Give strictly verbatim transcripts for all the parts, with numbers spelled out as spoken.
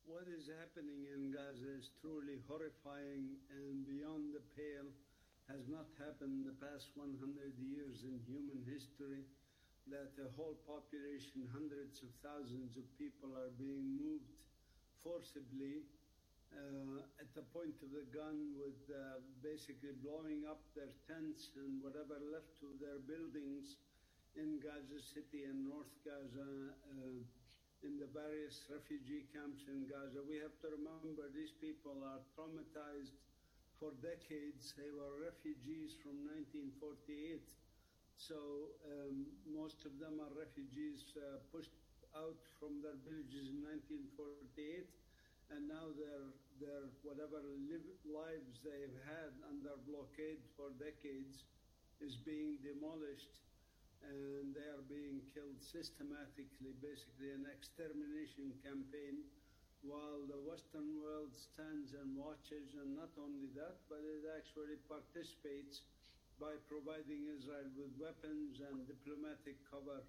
What is happening in Gaza is truly horrifying and beyond the pale. Has not happened in the past one hundred years in human history, that a whole population, hundreds of thousands of people are being moved forcibly uh, at the point of the gun, with uh, basically blowing up their tents and whatever left of their buildings in Gaza City and North Gaza, uh, in the various refugee camps in Gaza. We have to remember these people are traumatized for decades. They were refugees from nineteen forty-eight. So um, most of them are refugees uh, pushed out from their villages in nineteen forty-eight, and now their their whatever live, lives they've had under blockade for decades is being demolished, and they are being killed systematically, basically an extermination campaign, while the Western world stands and watches, and not only that, but it actually participates by providing Israel with weapons and diplomatic cover.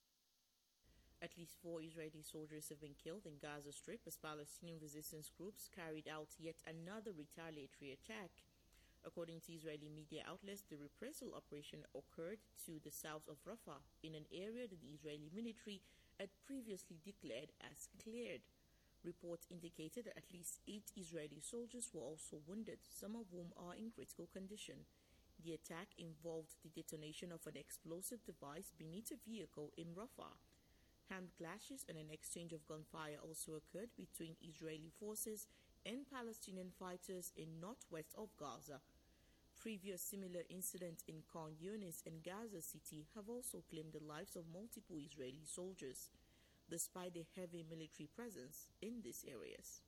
At least four Israeli soldiers have been killed in Gaza Strip as Palestinian resistance groups carried out yet another retaliatory attack. According to Israeli media outlets, the reprisal operation occurred to the south of Rafah, in an area that the Israeli military had previously declared as cleared. Reports indicated that at least eight Israeli soldiers were also wounded, some of whom are in critical condition. The attack involved the detonation of an explosive device beneath a vehicle in Rafah. Hand clashes and an exchange of gunfire also occurred between Israeli forces and Palestinian fighters in northwest of Gaza. Previous similar incidents in Khan Yunis and Gaza City have also claimed the lives of multiple Israeli soldiers, despite a heavy military presence in these areas.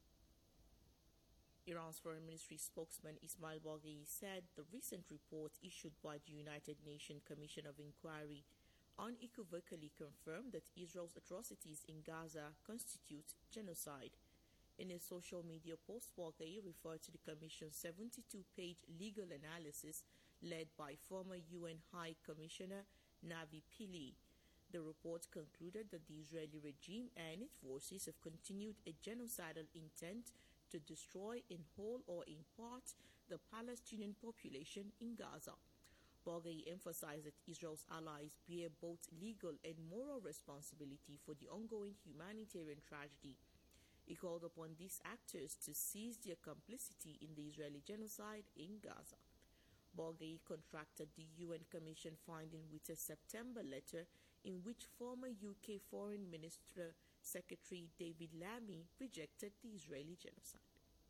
Iran's Foreign Ministry spokesman Ismail Baghei said the recent report issued by the United Nations Commission of Inquiry unequivocally confirmed that Israel's atrocities in Gaza constitute genocide. In a social media post, Baghei referred to the Commission's seventy-two page legal analysis led by former U N High Commissioner Navi Pillay. The report concluded that the Israeli regime and its forces have continued a genocidal intent to destroy in whole or in part the Palestinian population in Gaza. Baghei emphasized that Israel's allies bear both legal and moral responsibility for the ongoing humanitarian tragedy. He called upon these actors to cease their complicity in the Israeli genocide in Gaza. Baghei contrasted the U N Commission finding with a September letter in which former U K Foreign Minister Secretary David Lammy rejected the Israeli genocide.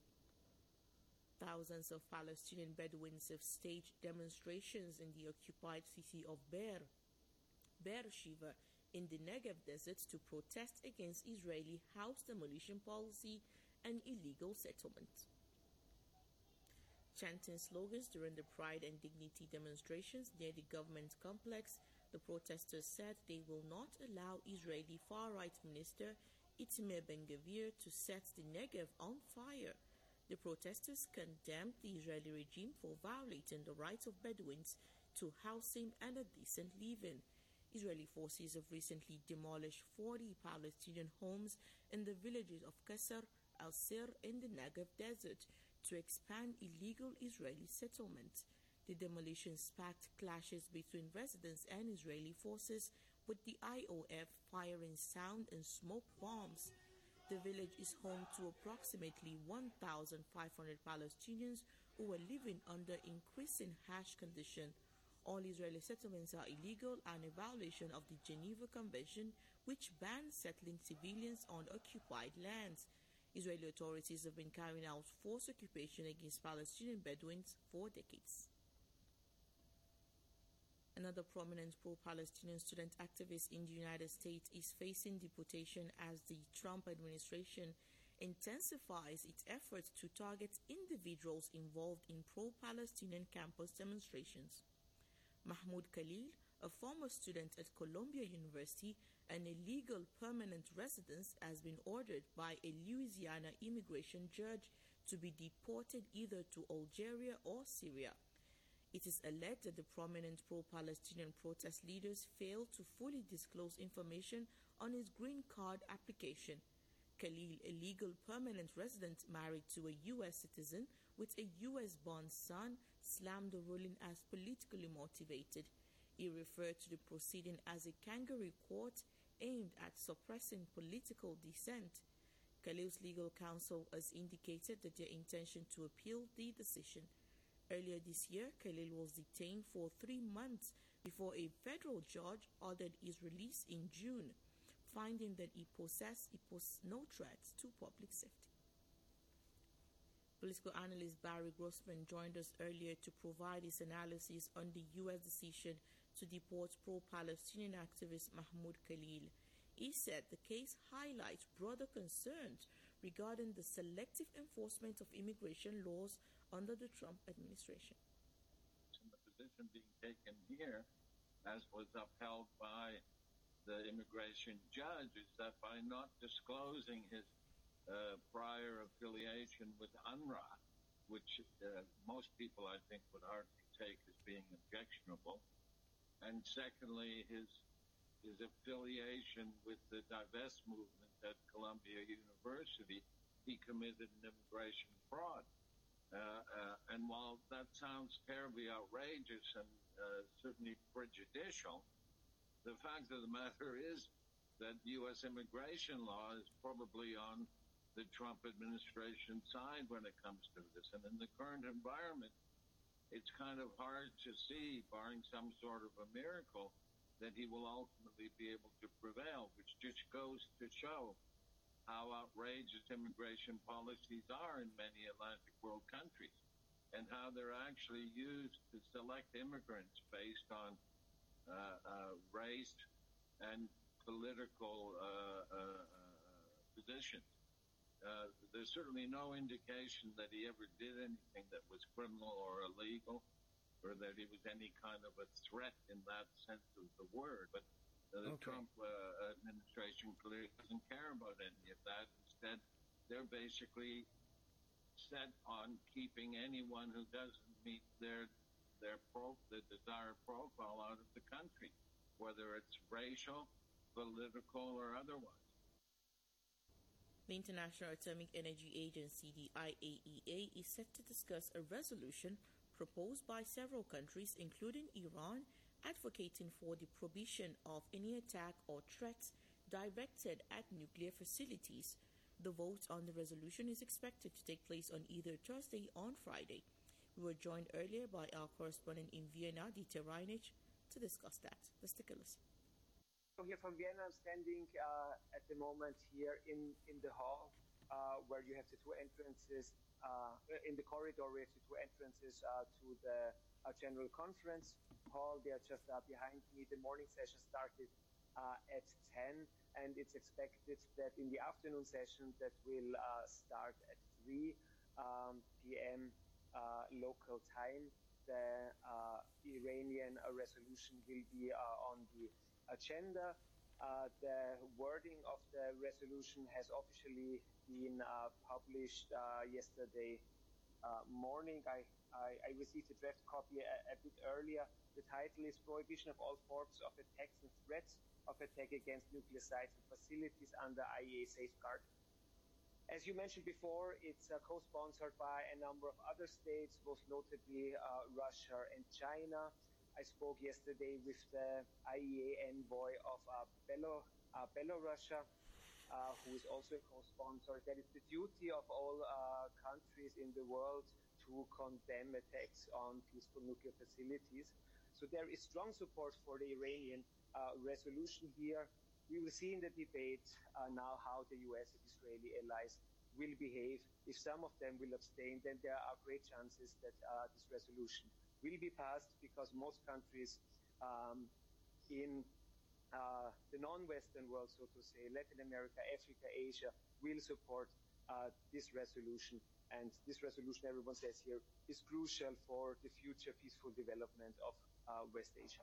Thousands of Palestinian Bedouins have staged demonstrations in the occupied city of Be'er, Be'er-Sheva, in the Negev desert to protest against Israeli house demolition policy and illegal settlement. Chanting slogans during the Pride and Dignity demonstrations near the government complex, the protesters said they will not allow Israeli far-right minister Itamar Ben-Gvir to set the Negev on fire. The protesters condemned the Israeli regime for violating the rights of Bedouins to housing and a decent living. Israeli forces have recently demolished forty Palestinian homes in the villages of Qasr al-Sir in the Negev desert to expand illegal Israeli settlements. The demolition sparked clashes between residents and Israeli forces, with the I O F firing sound and smoke bombs. The village is home to approximately one thousand five hundred Palestinians who are living under increasing harsh conditions. All Israeli settlements are illegal and a violation of the Geneva Convention, which bans settling civilians on occupied lands. Israeli authorities have been carrying out forced occupation against Palestinian Bedouins for decades. Another prominent pro-Palestinian student activist in the United States is facing deportation as the Trump administration intensifies its efforts to target individuals involved in pro-Palestinian campus demonstrations. Mahmoud Khalil, a former student at Columbia University and a legal permanent resident, has been ordered by a Louisiana immigration judge to be deported either to Algeria or Syria. It is alleged that the prominent pro-Palestinian protest leaders failed to fully disclose information on his green card application. Khalil, a legal permanent resident married to a U S citizen with a U S-born son, slammed the ruling as politically motivated. He referred to the proceeding as a kangaroo court aimed at suppressing political dissent. Khalil's legal counsel has indicated that their intention to appeal the decision. Earlier this year, Khalil was detained for three months before a federal judge ordered his release in June, finding that he possessed, he posed no threat to public safety. Political analyst Barry Grossman joined us earlier to provide his analysis on the U S decision to deport pro-Palestinian activist Mahmoud Khalil. He said the case highlights broader concerns regarding the selective enforcement of immigration laws under the Trump administration. The position being taken here, as was upheld by the immigration judge, is that by not disclosing his uh, prior affiliation with UNRWA, which uh, most people, I think, would hardly take as being objectionable, and secondly, his his affiliation with the divest movement at Columbia University, he committed an immigration fraud. Uh, uh, and while that sounds terribly outrageous and uh, certainly prejudicial, the fact of the matter is that U S immigration law is probably on the Trump administration side when it comes to this. And in the current environment, it's kind of hard to see, barring some sort of a miracle, that he will ultimately be able to prevail, which just goes to show how outrageous immigration policies are in many Atlantic world countries and how they're actually used to select immigrants based on uh, uh, race and political uh, uh, positions. Uh, there's certainly no indication that he ever did anything that was criminal or illegal, or that he was any kind of a threat in that sense of the word. But uh, the Okay. Trump uh, administration clearly doesn't care about any of that. Instead, they're basically set on keeping anyone who doesn't meet their their pro, the desired profile out of the country, whether it's racial, political, or otherwise. The International Atomic Energy Agency, the I A E A, is set to discuss a resolution proposed by several countries, including Iran, advocating for the prohibition of any attack or threats directed at nuclear facilities. The vote on the resolution is expected to take place on either Thursday or Friday. We were joined earlier by our correspondent in Vienna, Dieter Reinich, to discuss that. Let's take a listen. So here from Vienna, I'm standing uh, at the moment here in, in the hall uh, where you have the two entrances, uh, in the corridor we have the two entrances uh, to the uh, General Conference Hall. They are just uh, behind me. The morning session started uh, at ten, and it's expected that in the afternoon session that will uh, start at three p m uh, local time, the uh, Iranian uh, resolution will be uh, on the agenda. Uh, the wording of the resolution has officially been uh, published uh, yesterday uh, morning. I, I, I received a draft copy a, a bit earlier. The title is Prohibition of All Forms of Attacks and Threats of Attack Against Nuclear Sites and Facilities under I A E A Safeguard. As you mentioned before, it's uh, co-sponsored by a number of other states, most notably uh, Russia and China. I spoke yesterday with the I A E A envoy of uh, Belo, uh, Belarusia, uh, who is also a co-sponsor. That is the duty of all uh, countries in the world to condemn attacks on peaceful nuclear facilities. So there is strong support for the Iranian uh, resolution here. We will see in the debate uh, now how the U S and Israeli allies will behave. If some of them will abstain, then there are great chances that uh, this resolution will be passed, because most countries um, in uh, the non-Western world, so to say, Latin America, Africa, Asia, will support uh, this resolution. And this resolution, everyone says here, is crucial for the future peaceful development of uh, West Asia.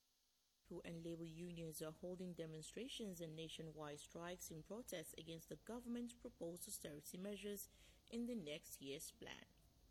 And labor unions are holding demonstrations and nationwide strikes in protest against the government's proposed austerity measures in the next year's plan.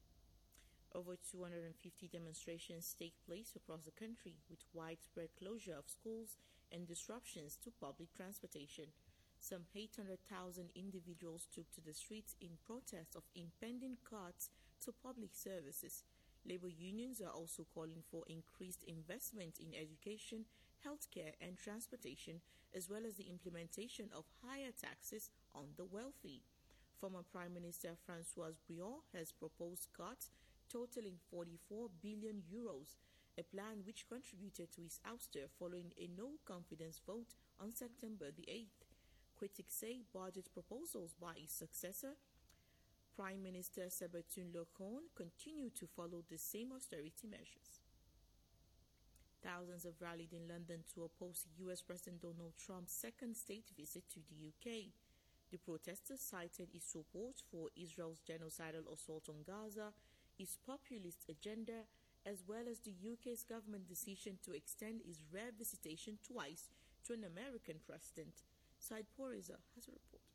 Over two hundred fifty demonstrations take place across the country, with widespread closure of schools and disruptions to public transportation. some eight hundred thousand individuals took to the streets in protest of impending cuts to public services. Labor unions are also calling for increased investment in education, healthcare, and transportation, as well as the implementation of higher taxes on the wealthy. Former Prime Minister François Briand has proposed cuts totaling forty-four billion euros, a plan which contributed to his ouster following a no-confidence vote on September the eighth. Critics say budget proposals by his successor, Prime Minister Sébastien Lecornu, continue to follow the same austerity measures. Thousands have rallied in London to oppose U S President Donald Trump's second state visit to the U K. The protesters cited his support for Israel's genocidal assault on Gaza, his populist agenda, as well as the U K's government decision to extend his rare visitation twice to an American president. Said Poriza has a report.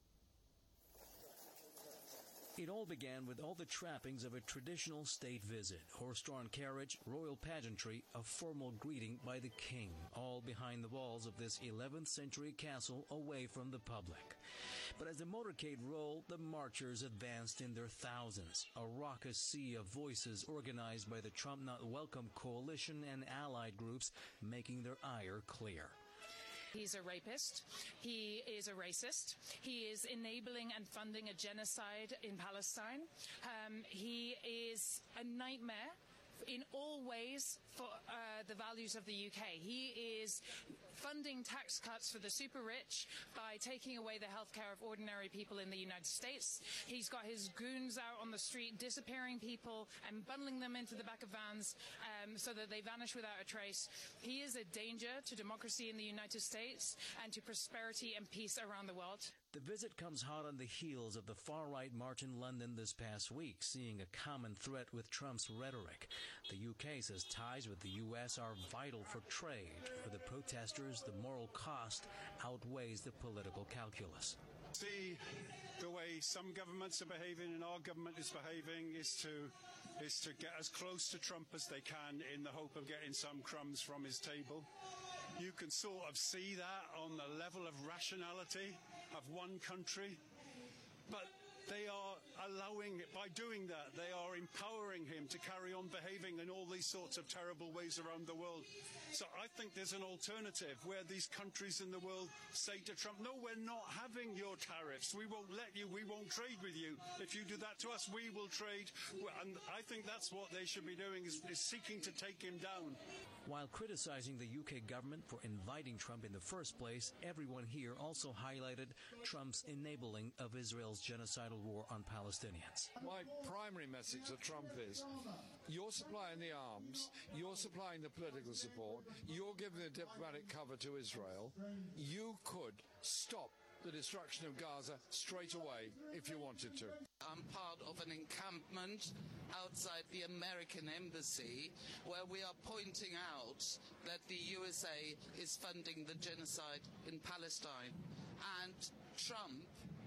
It all began with all the trappings of a traditional state visit: horse-drawn carriage, royal pageantry, a formal greeting by the king, all behind the walls of this eleventh century castle away from the public. But as the motorcade rolled, the marchers advanced in their thousands, a raucous sea of voices organized by the Trump Not Welcome coalition and allied groups making their ire clear. He's a rapist. He is a racist. He is enabling and funding a genocide in Palestine. Um, he is a nightmare in all ways for uh, the values of the U K. He is funding tax cuts for the super rich by taking away the health care of ordinary people in the United States. He's got his goons out on the street disappearing people and bundling them into the back of vans um, so that they vanish without a trace. He is a danger to democracy in the United States and to prosperity and peace around the world. The visit comes hot on the heels of the far-right march in London this past week, seeing a common thread with Trump's rhetoric. The U K says ties with the U S are vital for trade. For the protesters, the moral cost outweighs the political calculus. See the way some governments are behaving and our government is behaving is to is to get as close to Trump as they can in the hope of getting some crumbs from his table. You can sort of see that on the level of rationality of one country, but they are allowing it, by doing that, they are empowering him to carry on behaving in all these sorts of terrible ways around the world. So I think there's an alternative where these countries in the world say to Trump, no, we're not having your tariffs. We won't let you. We won't trade with you. If you do that to us, we will trade. And I think that's what they should be doing, is, is seeking to take him down. While criticizing the U K government for inviting Trump in the first place, everyone here also highlighted Trump's enabling of Israel's genocidal war on Palestinians. My primary message to Trump is, you're supplying the arms, you're supplying the political support, you're giving the diplomatic cover to Israel. You could stop the destruction of Gaza straight away if you wanted to. I'm part of an encampment outside the American embassy where we are pointing out that the U S A is funding the genocide in Palestine, and Trump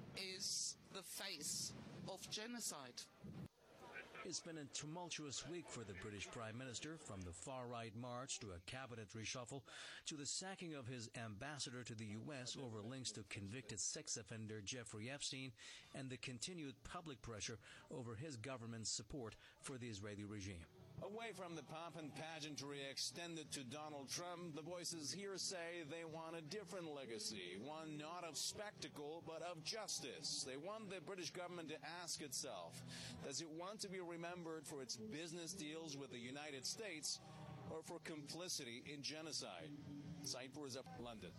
is the face of genocide. It's been a tumultuous week for the British Prime Minister, from the far-right march to a cabinet reshuffle to the sacking of his ambassador to the U S over links to convicted sex offender Jeffrey Epstein, and the continued public pressure over his government's support for the Israeli regime. Away from the pomp and pageantry extended to Donald Trump, the voices here say they want a different legacy, one not of spectacle, but of justice. They want the British government to ask itself, does it want to be remembered for its business deals with the United States or for complicity in genocide? Saipur is up in London.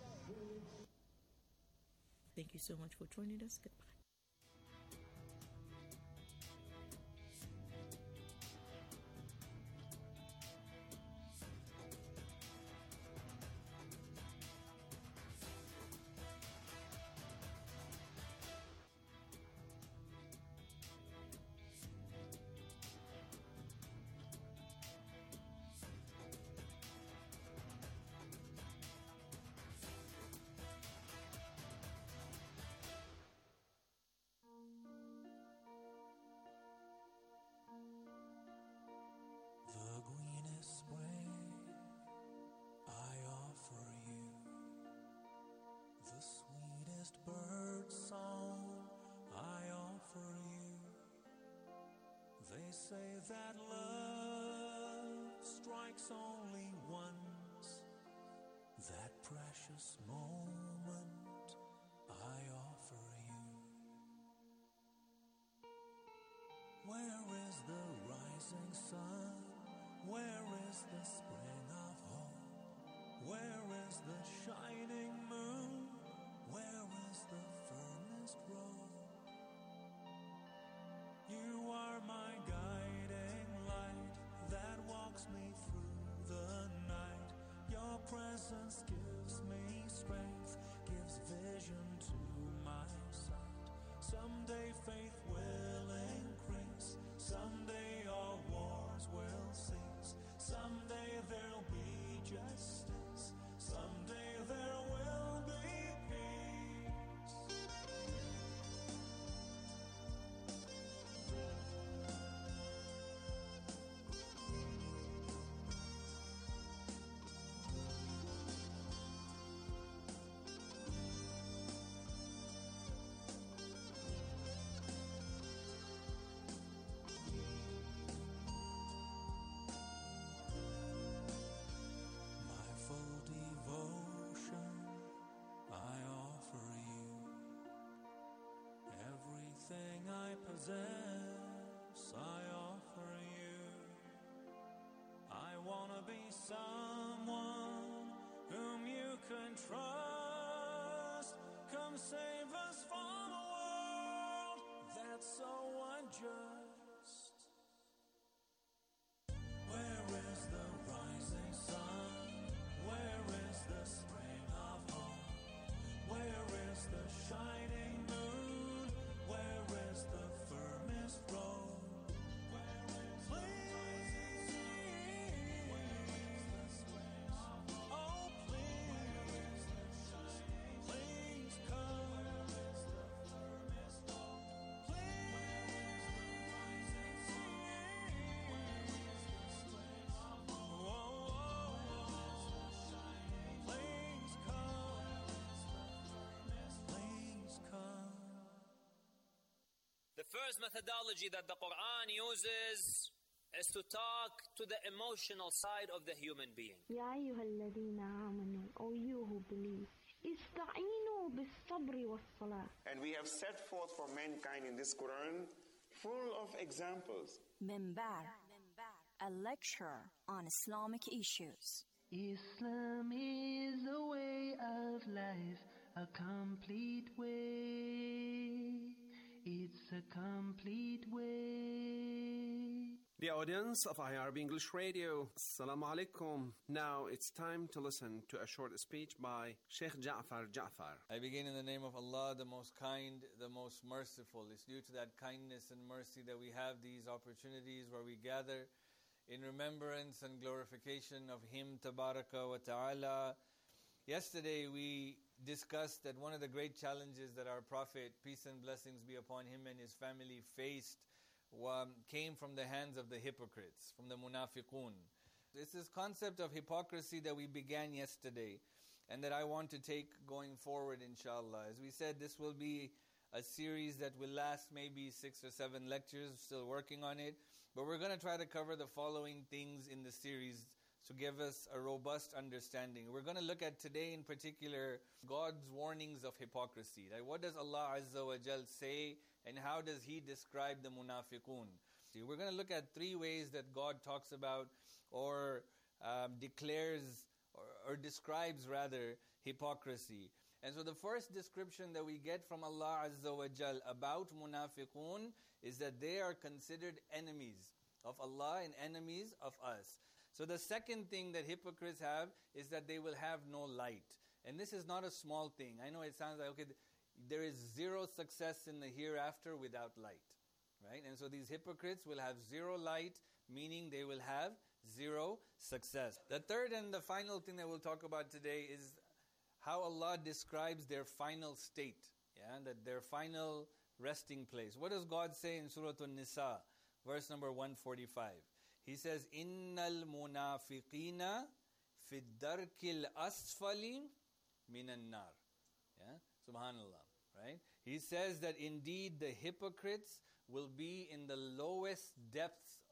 Thank you so much for joining us. Goodbye. say that love strikes only once. That precious moment I offer you. Where is the rising sun? Where is the spring of hope? Where is the shining moon? Where is the firmest road? You are my guiding light that walks me through the night. Your presence gives me strength, gives vision to my sight. Someday faith will increase, someday our wars will cease, someday there'll be justice, someday there will be peace. My full devotion I offer you. Everything I possess I offer you. I wanna be someone whom you can trust. Come save us from a world that's so unjust. Where is the rising sun? Where is the spring of hope? Where is the shining moon? Where is the firmest road? Please, oh please, please come. Please come. Please come. The first methodology that the Quran uses is to talk to the emotional side of the human being. يا أيها الذين آمنوا, O you who believe, استعينوا بالصبر والصلاة. And we have set forth for mankind in this Quran full of examples. Minbar, a lecture on Islamic issues. Islam is a way of life, a complete way. It's a complete way. The audience of I R B English Radio, Assalamu alaikum. Now it's time to listen to a short speech by Sheikh Ja'far Ja'far. I begin in the name of Allah, the most kind, the most merciful. It's due to that kindness and mercy that we have these opportunities where we gather in remembrance and glorification of Him, Tabaraka wa Ta'ala. Yesterday we discussed that one of the great challenges that our Prophet, peace and blessings be upon him and his family, faced um, came from the hands of the hypocrites, from the munafiqun. It's this concept of hypocrisy that we began yesterday and that I want to take going forward, inshallah. As we said, this will be a series that will last maybe six or seven lectures, still working on it. But we're going to try to cover the following things in the series to give us a robust understanding. We're going to look at today in particular God's warnings of hypocrisy. Like, what does Allah Azza wa Jal say and how does He describe the munafiqun? We're going to look at three ways that God talks about or um, declares or, or describes rather hypocrisy. And so the first description that we get from Allah Azza wa Jal about munafiqun is that they are considered enemies of Allah and enemies of us. So the second thing that hypocrites have is that they will have no light. And this is not a small thing. I know it sounds like, okay, there is zero success in the hereafter without light, right? And so these hypocrites will have zero light, meaning they will have zero success. The third and the final thing that we'll talk about today is how Allah describes their final state, yeah, that their final resting place. What does God say in Surah An-Nisa, verse number one forty-five? He says, Innal munafiqina fi darkil asfali minan nar. Yeah, subhanallah, right? He says that indeed the hypocrites will be in the lowest depths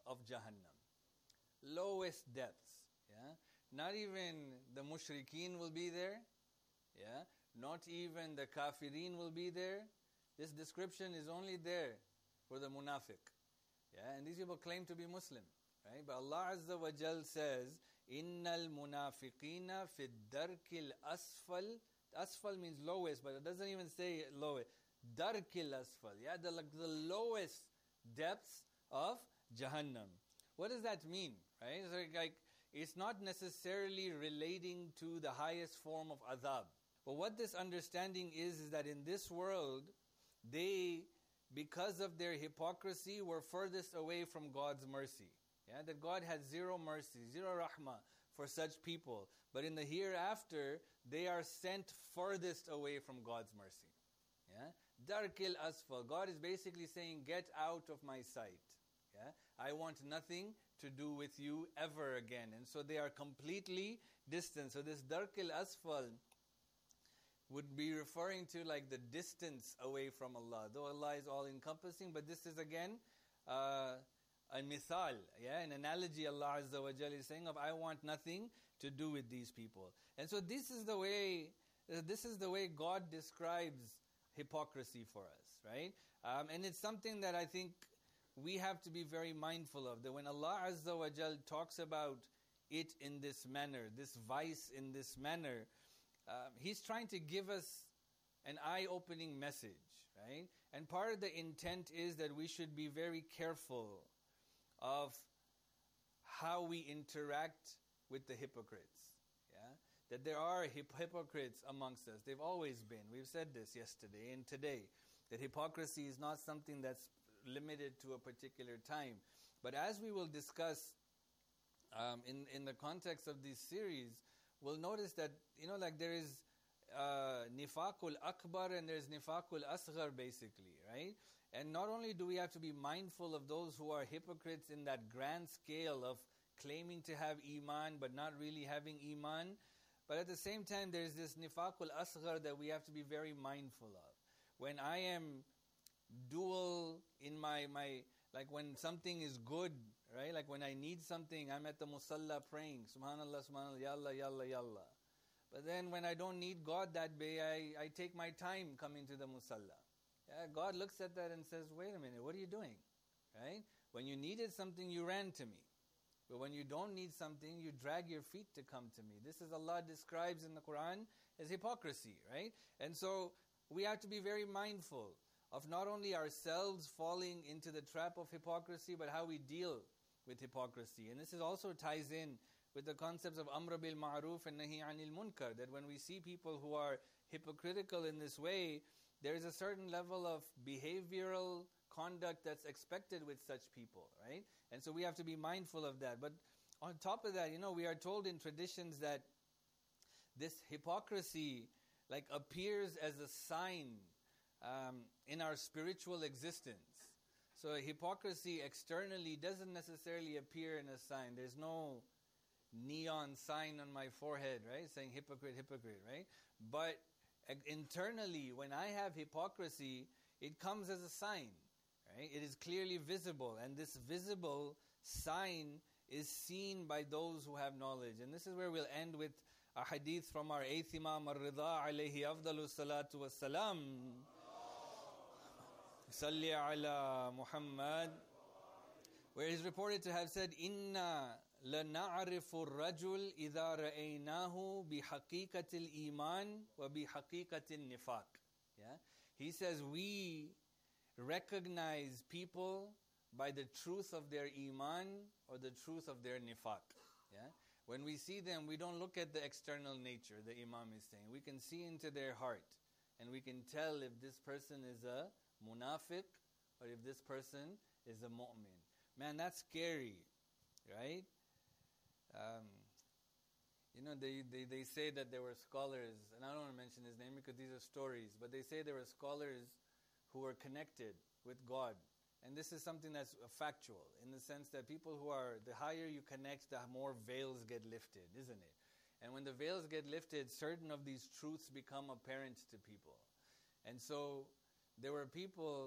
of Jahannam. Lowest depths. Yeah? Not even the mushrikeen will be there. Yeah? Not even the kafirin will be there. This description is only there for the munafiq. Yeah? And these people claim to be Muslim. Right? But Allah Azza wa Jal says, Innal munafiqina fi darkil asfal. Asfal means lowest, but it doesn't even say lowest. Darkil asfal. Yeah, the, like, the lowest depths of Jahannam. What does that mean? Right? So like, it's not necessarily relating to the highest form of adhab. But what this understanding is, is that in this world, they, because of their hypocrisy, were furthest away from God's mercy. Yeah, that God had zero mercy, zero rahmah for such people. But in the hereafter, they are sent furthest away from God's mercy. Yeah, Darkil asfal. God is basically saying, get out of my sight. Yeah, I want nothing to do with you ever again. And so they are completely distant. So this Darkil asfal would be referring to like the distance away from Allah. Though Allah is all encompassing, but this is again uh, a mithal, yeah, an analogy Allah Azza wa Jalla is saying of I want nothing to do with these people. And so this is the way, uh, this is the way God describes hypocrisy for us, right? Um, and it's something that I think we have to be very mindful of, that when Allah Azza wa Jal talks about it in this manner, this vice in this manner, um, He's trying to give us an eye-opening message, right? And part of the intent is that we should be very careful of how we interact with the hypocrites, yeah? That there are hip- hypocrites amongst us. They've always been. We've said this yesterday and today, that hypocrisy is not something that's limited to a particular time. But as we will discuss um, in, in the context of this series, we'll notice that, you know, like there is uh, nifaqul akbar and there's nifaqul asghar basically, right? And not only do we have to be mindful of those who are hypocrites in that grand scale of claiming to have iman but not really having iman, but at the same time there's this nifaqul asghar that we have to be very mindful of. When I am dual in my, my like when something is good, right? Like when I need something, I'm at the musalla praying, subhanallah, subhanallah, yalla, yalla, yalla. But then when I don't need God that day, I, I take my time coming to the musalla. Yeah, God looks at that and says, wait a minute, what are you doing? Right? When you needed something, you ran to me. But when you don't need something, you drag your feet to come to me. This is Allah describes in the Quran as hypocrisy, right? And so we have to be very mindful of not only ourselves falling into the trap of hypocrisy, but how we deal with hypocrisy. And this is also ties in with the concepts of Amr bil Ma'ruf and Nahi Anil Munkar, that when we see people who are hypocritical in this way, there is a certain level of behavioral conduct that's expected with such people, right? And so we have to be mindful of that. But on top of that, you know, we are told in traditions that this hypocrisy like appears as a sign um, in our spiritual existence. So hypocrisy externally doesn't necessarily appear in a sign. There's no neon sign on my forehead, right, saying hypocrite, hypocrite, right? But internally, when I have hypocrisy, it comes as a sign, right? It is clearly visible, and this visible sign is seen by those who have knowledge. And this is where we'll end with a hadith from our eighth Imam Ar-Rida alayhi afdalu salatu wassalam. Salli ala Muhammad, where he's reported to have said, Inna لَنَعْرِفُ الرَّجُلِ إِذَا رَأَيْنَاهُ بِحَقِيقَةِ الْإِيمَانِ وَبِحَقِيقَةِ النِّفَاقِ. Yeah? He says, we recognize people by the truth of their iman or the truth of their nifaq. Yeah? When we see them, we don't look at the external nature, the Imam is saying. We can see into their heart, and we can tell if this person is a munafiq or if this person is a mu'min. Man, that's scary, right? Um, you know, they, they, they say that there were scholars, and I don't want to mention his name because these are stories, but they say there were scholars who were connected with God. And this is something that's factual, in the sense that people who are, the higher you connect, the more veils get lifted, isn't it? And when the veils get lifted, certain of these truths become apparent to people. And so there were people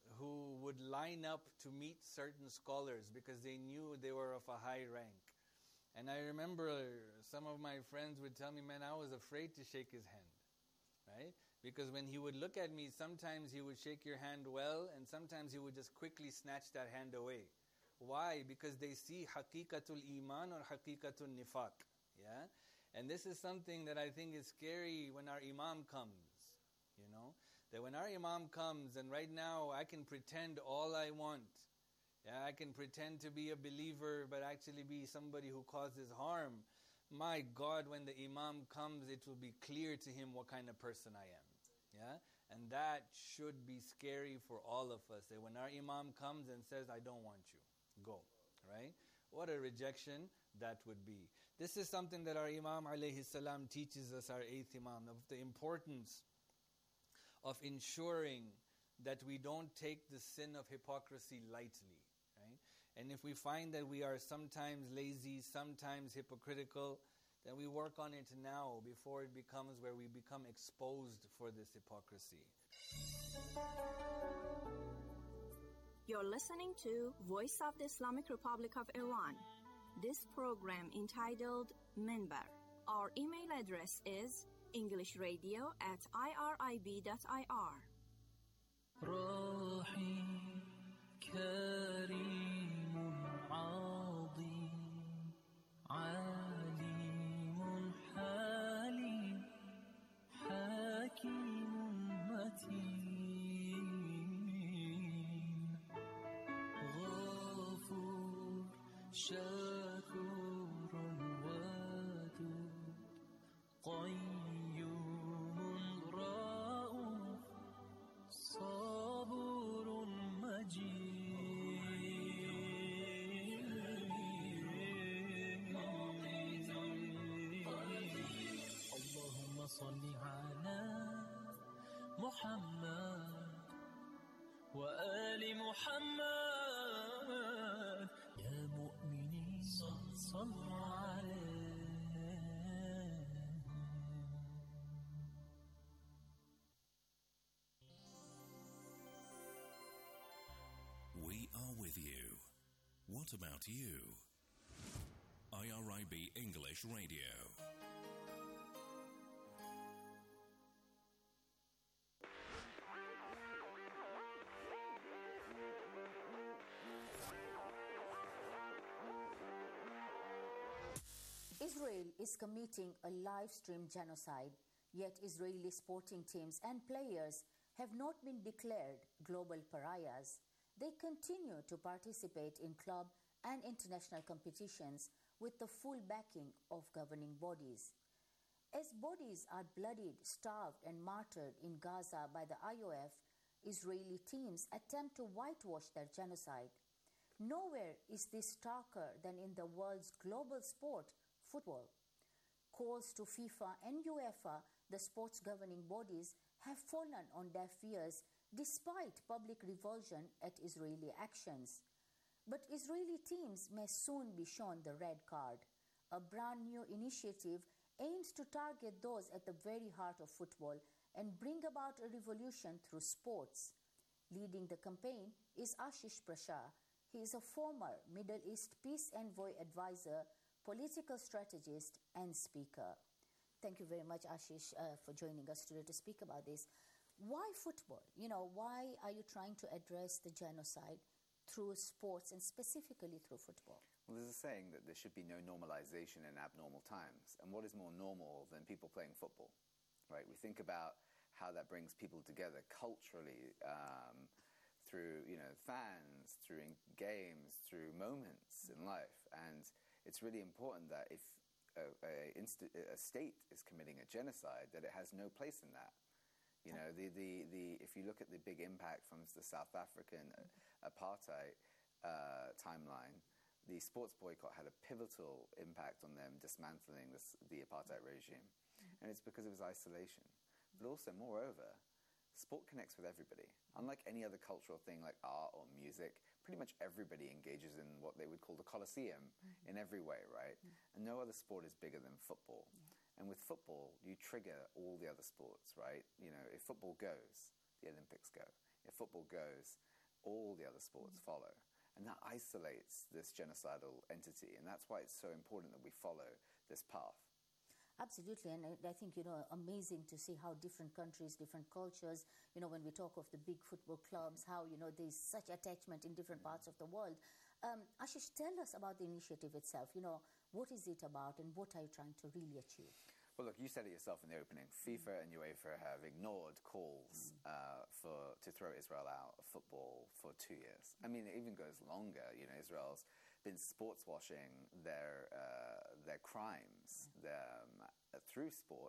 who would line up to meet certain scholars because they knew they were of a high rank. And I remember some of my friends would tell me, man, I was afraid to shake his hand, right? Because when he would look at me, sometimes he would shake your hand well, and sometimes he would just quickly snatch that hand away. Why? Because they see haqiqatul iman or haqiqatul nifaq. Yeah? And this is something that I think is scary when our imam comes, you know? That when our imam comes, and right now I can pretend all I want. Yeah, I can pretend to be a believer, but actually be somebody who causes harm. My God, when the imam comes, it will be clear to him what kind of person I am. Yeah? And that should be scary for all of us. That when our imam comes and says, I don't want you, go. Right? What a rejection that would be. This is something that our imam alayhi salam teaches us, our eighth imam, of the importance of ensuring that we don't take the sin of hypocrisy lightly. Right? And if we find that we are sometimes lazy, sometimes hypocritical, then we work on it now before it becomes where we become exposed for this hypocrisy. You're listening to Voice of the Islamic Republic of Iran. This program entitled Minbar. Our email address is englishradio at irib dot I R. شكور ودود قيوم رؤوف صبور مجيد اللهم صل على محمد وآل محمد يا مؤمنين صلوا عليه. We are with you. What about you? I R I B English Radio. Israel is committing a live-stream genocide, yet Israeli sporting teams and players have not been declared global pariahs. They continue to participate in club and international competitions with the full backing of governing bodies. As bodies are bloodied, starved and martyred in Gaza by the I O F, Israeli teams attempt to whitewash their genocide. Nowhere is this starker than in the world's global sport, football. Calls to FIFA and UEFA, the sports governing bodies, have fallen on deaf ears despite public revulsion at Israeli actions. But Israeli teams may soon be shown the red card. A brand new initiative aims to target those at the very heart of football and bring about a revolution through sports. Leading the campaign is Ashish Prashar. He is a former Middle East Peace Envoy advisor, political strategist and speaker. Thank you very much, Ashish, uh, for joining us today to speak about this. Why football? You know, why are you trying to address the genocide through sports and specifically through football? Well, there's a saying that there should be no normalization in abnormal times. And what is more normal than people playing football, right? We think about how that brings people together culturally, um, through, you know, fans, through games, through moments in life. And it's really important that if a, a, inst- a state is committing a genocide, that it has no place in that. You know, the, the, the, if you look at the big impact from the South African mm-hmm. apartheid uh, timeline, the sports boycott had a pivotal impact on them dismantling this, the apartheid regime. Mm-hmm. And it's because it was isolation. But also, moreover, sport connects with everybody. Unlike any other cultural thing like art or music, pretty much everybody engages in what they would call the Colosseum mm-hmm. in every way, right? Mm-hmm. And no other sport is bigger than football. Yeah. And with football, you trigger all the other sports, right? You know, if football goes, the Olympics go. If football goes, all the other sports follow. And that isolates this genocidal entity. And that's why it's so important that we follow this path. Absolutely, and I, I think, you know, amazing to see how different countries, different cultures, you know, when we talk of the big football clubs, how, you know, there's such attachment in different parts of the world. Um, Ashish, tell us about the initiative itself. You know, what is it about and what are you trying to really achieve? Well, look, you said it yourself in the opening. FIFA and UEFA have ignored calls uh, for to throw Israel out of football for two years. I mean, it even goes longer. You know, Israel's been sports washing their uh, their crimes their, um, through sport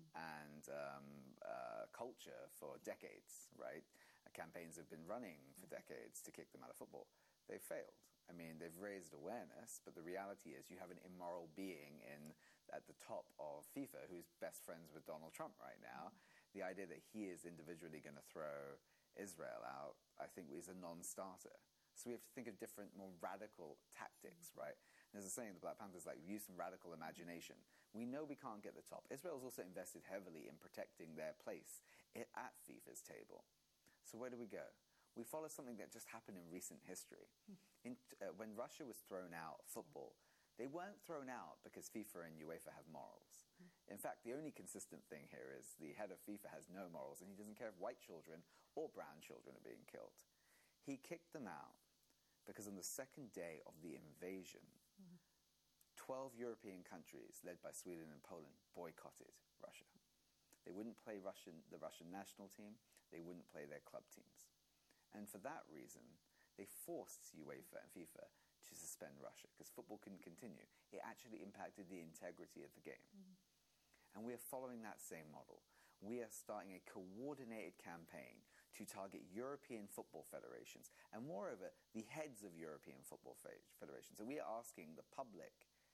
and um, uh, culture for decades, right? Uh, campaigns have been running for decades to kick them out of football. They've failed. I mean, they've raised awareness, but the reality is you have an immoral being in at the top of FIFA who's best friends with Donald Trump right now. The idea that he is individually going to throw Israel out, I think, is a non-starter. So we have to think of different, more radical tactics, right? And there's a saying, the Black Panthers, like, use some radical imagination. We know we can't get the top. Israel's also invested heavily in protecting their place at FIFA's table. So where do we go? We follow something that just happened in recent history. In, uh, when Russia was thrown out of football, they weren't thrown out because FIFA and UEFA have morals. In fact, the only consistent thing here is the head of FIFA has no morals, and he doesn't care if white children or brown children are being killed. He kicked them out because on the second day of the invasion, mm-hmm. twelve European countries, led by Sweden and Poland, boycotted Russia. They wouldn't play Russian, the Russian national team. They wouldn't play their club teams. And for that reason, they forced UEFA and FIFA to suspend Russia because football couldn't continue. It actually impacted the integrity of the game. Mm-hmm. And we are following that same model. We are starting a coordinated campaign to target European football federations and, moreover, the heads of European football federations. And we are asking the public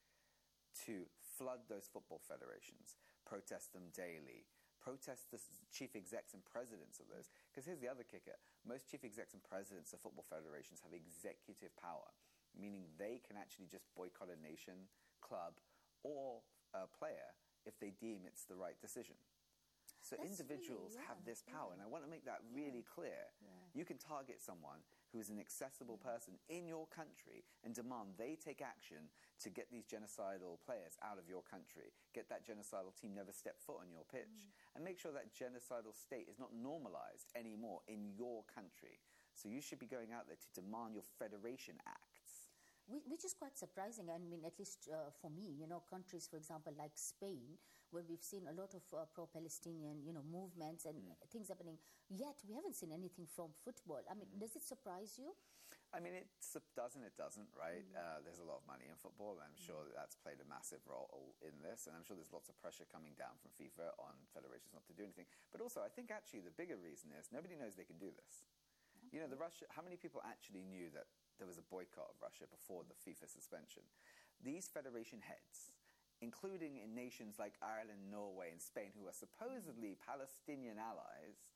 to flood those football federations, protest them daily, protest the chief execs and presidents of those. Because here's the other kicker. Most chief execs and presidents of football federations have executive power, meaning they can actually just boycott a nation, club, or a player if they deem it's the right decision. So That's individuals really, yeah, have this power, yeah. and I want to make that really clear. Yeah. You can target someone who is an accessible yeah. person in your country and demand they take action to get these genocidal players out of your country, get that genocidal team never step foot on your pitch, mm. and make sure that genocidal state is not normalized anymore in your country. So you should be going out there to demand your federation acts. Which is quite surprising. I mean, at least uh, for me, you know, countries, for example, like Spain, where we've seen a lot of uh, pro-Palestinian, you know, movements and mm. things happening, yet we haven't seen anything from football. I mean, mm. does it surprise you? I mean, it does and it doesn't, right? Mm. Uh, there's a lot of money in football, and I'm sure that that's played a massive role in this, and I'm sure there's lots of pressure coming down from FIFA on federations not to do anything. But also, I think actually the bigger reason is nobody knows they can do this. Okay. You know, the Russia, how many people actually knew that there was a boycott of Russia before the FIFA suspension? These federation heads, including in nations like Ireland, Norway, and Spain, who are supposedly Palestinian allies,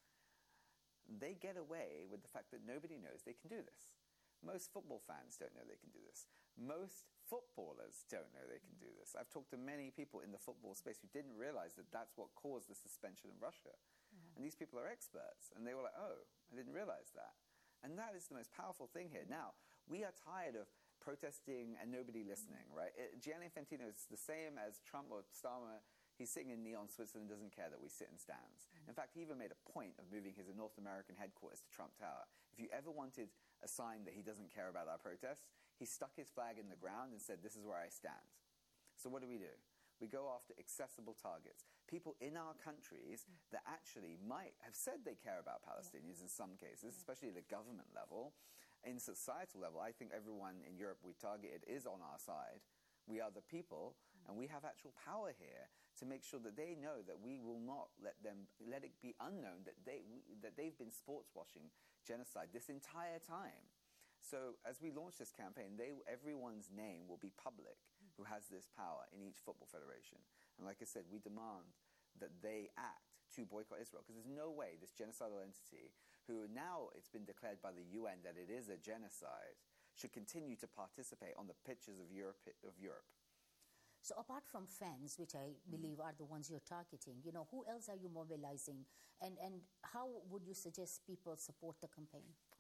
they get away with the fact that nobody knows they can do this. Most football fans don't know they can do this. Most footballers don't know they can do this. I've talked to many people in the football space who didn't realize that that's what caused the suspension in Russia. Mm-hmm. And these people are experts, and they were like, oh, I didn't realize that. And that is the most powerful thing here. Now, we are tired of protesting and nobody listening, right? It, Gianni Infantino is the same as Trump or Starmer. He's sitting in Neon, Switzerland, doesn't care that we sit in stands. Mm-hmm. In fact, he even made a point of moving his North American headquarters to Trump Tower. If you ever wanted a sign that he doesn't care about our protests, he stuck his flag in the ground and said, this is where I stand. So what do we do? We go after accessible targets, people in our countries that actually might have said they care about Palestinians in some cases, especially at the government level. In societal level, I think everyone in Europe we targeted is on our side. We are the people, and we have actual power here to make sure that they know that we will not let them let it be unknown that they that they've been sports washing genocide this entire time. So as we launch this campaign, they everyone's name will be public who has this power in each football federation. And like I said, we demand that they act to boycott Israel, because there's no way this genocidal entity, who now it's been declared by the U N that it is a genocide, should continue to participate on the pitches of Europe. Of Europe. So apart from fans, which I believe are the ones you're targeting, you know, who else are you mobilizing? And, and how would you suggest people support the campaign?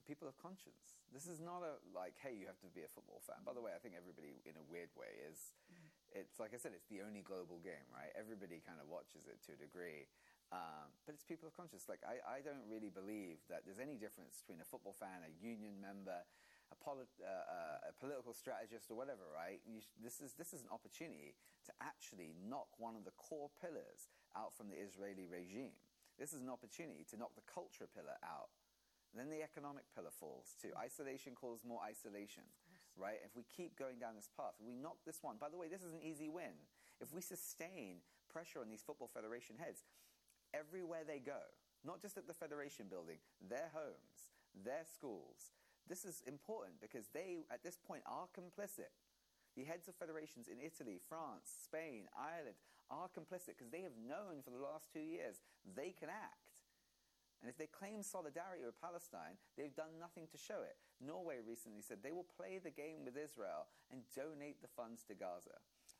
people of conscience. This is not a, like, hey, you have to be a football fan. By the way, I think everybody, in a weird way, is, it's like I said, it's the only global game, right? Everybody kind of watches it to a degree. Um, but it's people of conscience. Like, I, I don't really believe that there's any difference between a football fan, a union member, a, polit- uh, a political strategist, or whatever, right? You sh- this is this is an opportunity to actually knock one of the core pillars out from the Israeli regime. This is an opportunity to knock the culture pillar out. And then the economic pillar falls too. Isolation causes more isolation, right? If we keep going down this path, if we knock this one, by the way, this is an easy win. If we sustain pressure on these football federation heads, everywhere they go, not just at the federation building, their homes, their schools, this is important because they, at this point, are complicit. The heads of federations in Italy, France, Spain, Ireland are complicit because they have known for the last two years they can act. And if they claim solidarity with Palestine, they've done nothing to show it. Norway recently said they will play the game with Israel and donate the funds to Gaza.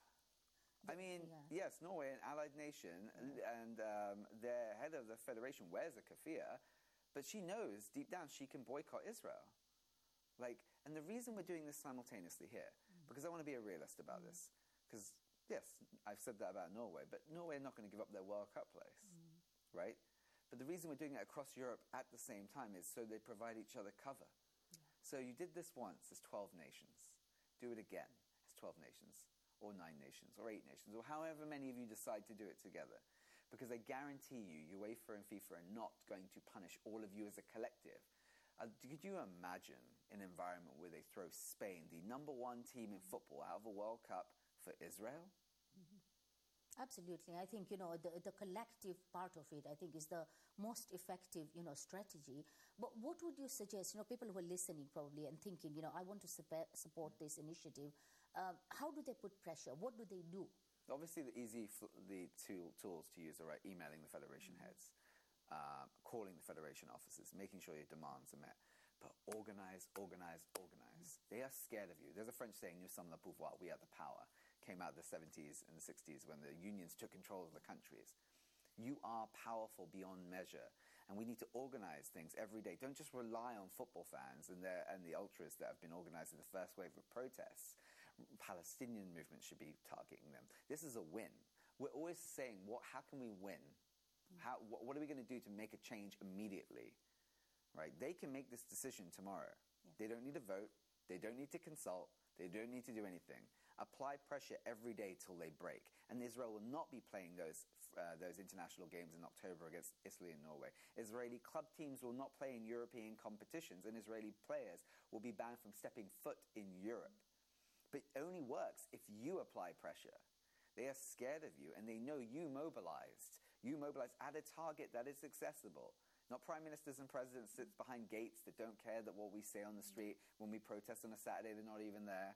I mean, yeah. yes, Norway, an allied nation, yeah. and um, their head of the federation wears a keffiyeh, but she knows deep down she can boycott Israel. Like, and the reason we're doing this simultaneously here, mm. because I want to be a realist about mm. this, because, yes, I've said that about Norway, but Norway are not going to give up their World Cup place, mm. right? But the reason we're doing it across Europe at the same time is so they provide each other cover. Yeah. So you did this once as twelve nations. Do it again as twelve nations, or nine nations, or eight nations, or however many of you decide to do it together. Because I guarantee you, UEFA and FIFA are not going to punish all of you as a collective. Uh, could you imagine an environment where they throw Spain, the number one team in football, out of a World Cup for Israel? Mm-hmm. Absolutely. I think, you know, the, the collective part of it, I think, is the most effective, you know, strategy. But what would you suggest, you know, people who are listening probably and thinking, you know, I want to support, support this initiative, uh, how do they put pressure? What do they do? Obviously, the easy f- the tool, tools to use are right, emailing the federation mm-hmm. heads, uh, calling the federation offices, making sure your demands are met. But organize, organize, organize. Mm-hmm. They are scared of you. There's a French saying, nous sommes le pouvoir, we are the power. Came out of the seventies and the sixties when the unions took control of the countries. You are powerful beyond measure, and we need to organize things every day. Don't just rely on football fans and, their, and the ultras that have been organizing the first wave of protests. Palestinian movement should be targeting them. This is a win. We're always saying, what? How can we win? How, what, what are we going to do to make a change immediately? Right? They can make this decision tomorrow. Yeah. They don't need to vote. They don't need to consult. They don't need to do anything. Apply pressure every day till they break. And Israel will not be playing those uh, those international games in October against Italy and Norway. Israeli club teams will not play in European competitions, and Israeli players will be banned from stepping foot in Europe. But it only works if you apply pressure. They are scared of you, and they know you mobilized. You mobilized at a target that is accessible. Not prime ministers and presidents sit behind gates that don't care that what we say on the street when we protest on a Saturday, they're not even there.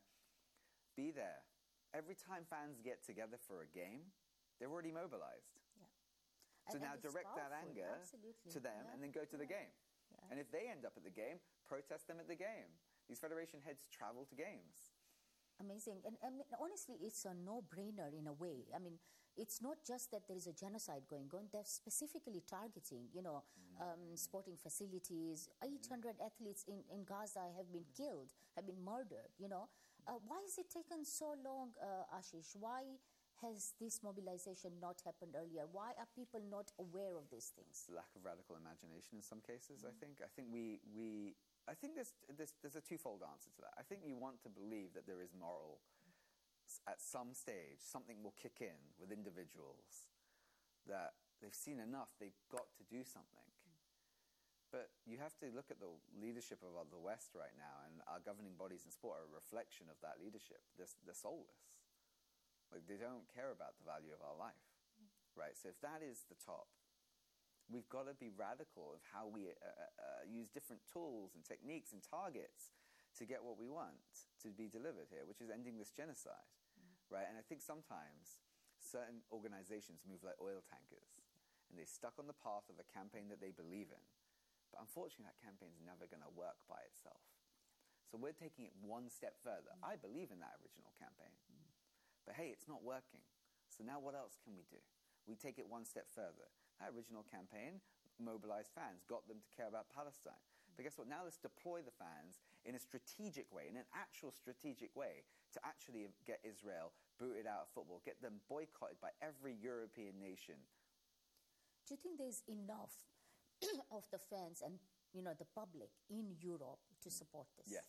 Be there. Every time fans get together for a game, they're already mobilized. Yeah. So and now direct powerful. that anger Absolutely. to them yeah. and then go to yeah. the game. Yeah. And if they end up at the game, protest them at the game. These federation heads travel to games. Amazing. And, and honestly, it's a no-brainer in a way. I mean, it's not just that there is a genocide going on. They're specifically targeting, you know, mm. um, sporting facilities. eight hundred mm. athletes in, in Gaza have been mm. killed, have been murdered, you know. Uh, why has it taken so long, uh, Ashish? Why has this mobilization not happened earlier? Why are people not aware of these things? Lack of radical imagination in some cases, mm. I think. I think we... we I think there's, there's, there's a twofold answer to that. I think you want to believe that there is moral. At some stage, something will kick in with individuals that they've seen enough, they've got to do something. Mm. But you have to look at the leadership of the West right now, and our governing bodies in sport are a reflection of that leadership. They're, they're soulless. Like, they don't care about the value of our life, mm. right? So if that is the top, we've got to be radical of how we uh, uh, use different tools and techniques and targets to get what we want to be delivered here, which is ending this genocide, mm. right? And I think sometimes certain organizations move like oil tankers, and they're stuck on the path of a campaign that they believe in. But unfortunately, that campaign's never going to work by itself. So we're taking it one step further. Mm. I believe in that original campaign. Mm. But hey, it's not working. So now what else can we do? We take it one step further. That original campaign mobilized fans, got them to care about Palestine. But guess what? Now let's deploy the fans in a strategic way, in an actual strategic way, to actually get Israel booted out of football, get them boycotted by every European nation. Do you think there's enough of the fans and, you know, the public in Europe to support this? Yes.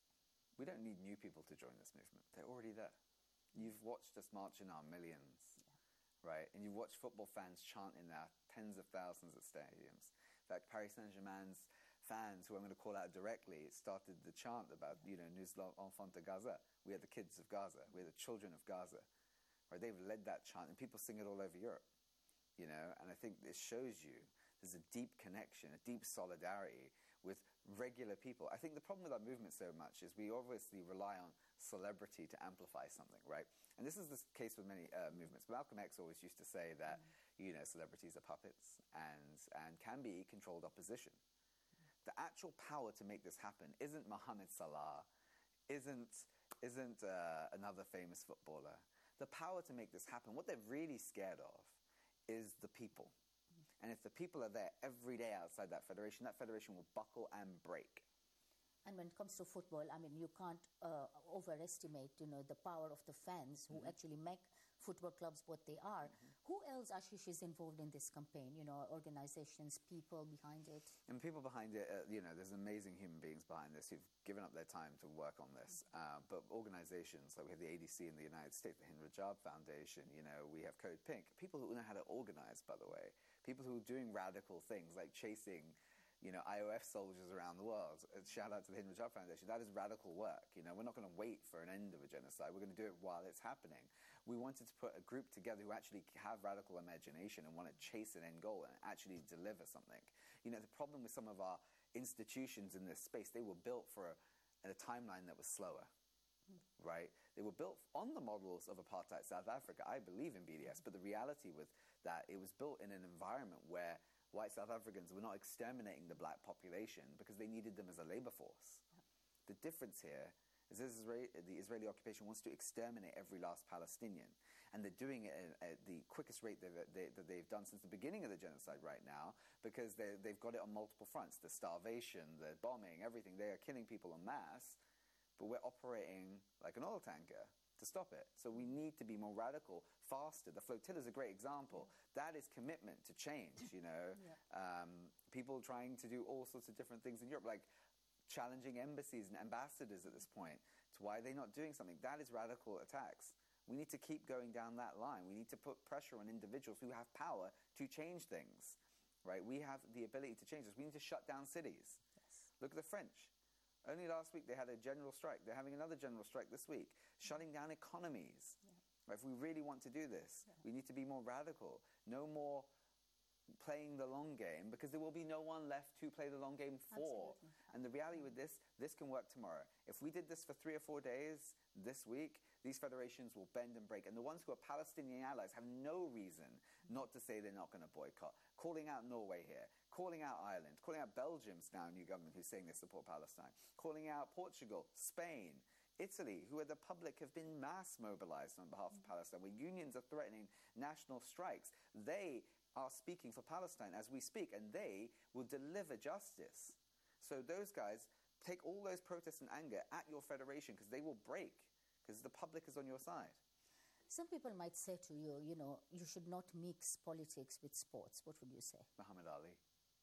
We don't need new people to join this movement. They're already there. You've watched us march in our millions, yeah. right? And you've watched football fans chant in their tens of thousands at stadiums. In fact, Paris Saint-Germain's fans, who I'm going to call out directly, started the chant about, you know, Nous l'enfants de Gaza. We are the kids of Gaza. We are the children of Gaza. Right? They've led that chant, and people sing it all over Europe. You know, and I think this shows you there's a deep connection, a deep solidarity with regular people. I think the problem with our movement so much is we obviously rely on celebrity to amplify something, right? And this is the case with many uh, movements. Malcolm X always used to say that, mm. you know, celebrities are puppets and, and can be controlled opposition. Mm. The actual power to make this happen isn't Mohamed Salah, isn't, isn't uh, another famous footballer. The power to make this happen, what they're really scared of is the people. And if the people are there every day outside that federation, that federation will buckle and break. And when it comes to football, I mean, you can't uh, overestimate, you know, the power of the fans who mm-hmm. actually make football clubs what they are. Mm-hmm. Who else, Ashish, is involved in this campaign? You know, organizations, people behind it? And people behind it, uh, you know, there's amazing human beings behind this who've given up their time to work on this. Mm-hmm. Uh, but organizations, like we have the A D C in the United States, the Hind Rajab Foundation, you know, we have Code Pink. People who know how to organize, by the way. People who are doing radical things like chasing, you know, I O F soldiers around the world. Shout out to the Hind Rajab Foundation. That is radical work. You know, we're not going to wait for an end of a genocide. We're going to do it while it's happening. We wanted to put a group together who actually have radical imagination and want to chase an end goal and actually deliver something. You know, the problem with some of our institutions in this space, they were built for a, a timeline that was slower. Right? They were built on the models of apartheid South Africa. I believe in B D S, but the reality with that, it was built in an environment where white South Africans were not exterminating the black population because they needed them as a labor force. Yeah. The difference here is this Israeli, the Israeli occupation wants to exterminate every last Palestinian, and they're doing it at, at the quickest rate they've, they, that they've done since the beginning of the genocide right now, because they've got it on multiple fronts. The starvation, the bombing, everything. They are killing people en masse, but we're operating like an oil tanker to stop it. So we need to be more radical, faster. The flotilla is a great example. That is commitment to change, you know. Yeah. Um, people trying to do all sorts of different things in Europe, like challenging embassies and ambassadors at this point to why they're not doing something. That is radical attacks. We need to keep going down that line. We need to put pressure on individuals who have power to change things, right? We have the ability to change this. We need to shut down cities. Yes. Look at the French. Only last week they had a general strike. They're having another general strike this week, shutting down economies. Yeah. Right, if we really want to do this, yeah. we need to be more radical. No more playing the long game, because there will be no one left to play the long game for. Absolutely. And the reality with this, this can work tomorrow. If we did this for three or four days this week, these federations will bend and break. And the ones who are Palestinian allies have no reason not to say they're not going to boycott. Calling out Norway here, calling out Ireland, calling out Belgium's now new government who's saying they support Palestine, calling out Portugal, Spain, Italy, who are the public, have been mass mobilized on behalf of Palestine, where unions are threatening national strikes. They are speaking for Palestine as we speak, and they will deliver justice. So those guys, take all those protests and anger at your federation, because they will break, because the public is on your side. Some people might say to you, you know, you should not mix politics with sports. What would you say? Muhammad Ali.